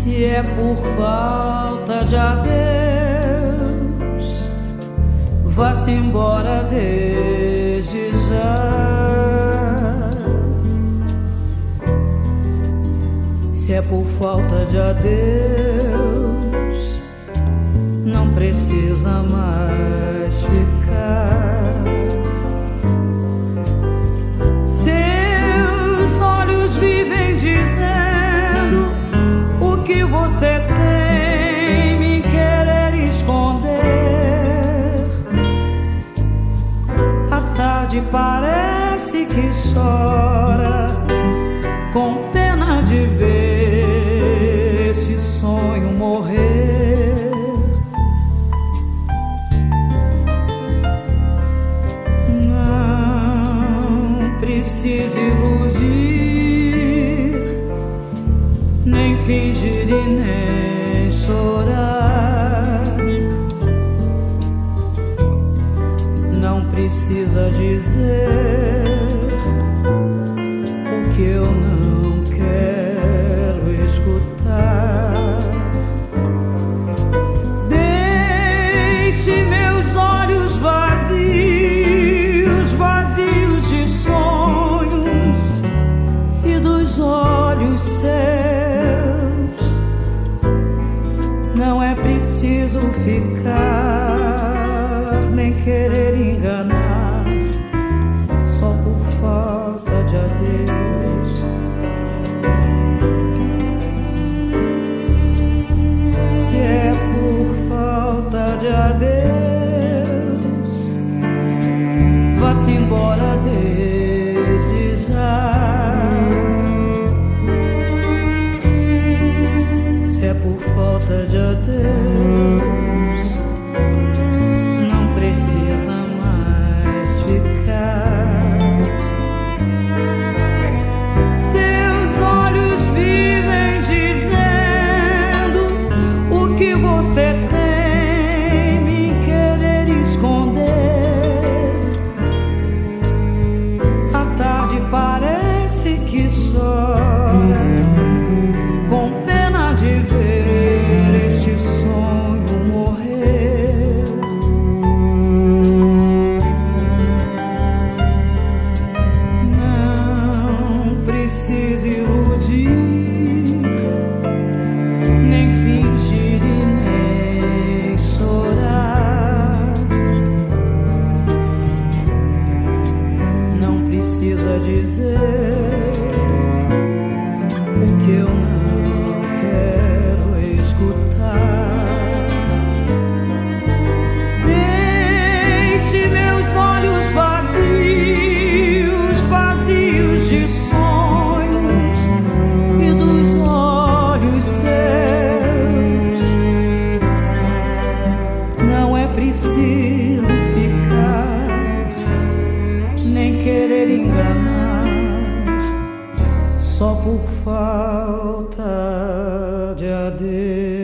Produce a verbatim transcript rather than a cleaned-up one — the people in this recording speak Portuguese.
Se é por falta de adeus, vá-se embora desde já. Se é por falta de adeus, não precisa mais ficar. Seus olhos vivem dizendo o que você tem me querer esconder. A tarde parece que chora, com pena de ver esse sonho morrer. Não precisa iludir, nem fingir e nem chorar. Não precisa dizer o que eu não quero escutar. Deixe meus olhos vazios, vazios de sonhos, e dos olhos seus não é preciso ficar, nem querer enganar, só por falta de adeus. Se é por falta de adeus, vá-se embora desde já. Se é por falta de adeus, não precisa mais ficar. Seus olhos vivem dizendo o que você tem me querer esconder. A tarde parece que chora, com pena de ver este sonho morrer. Não precisa iludir, nem fingir e nem chorar. Não precisa dizer o que eu não quero escutar. Deixe meus olhos vazios, vazios de sonhos, e dos olhos seus não é preciso ficar, nem querer enganar, só por falta de adeus.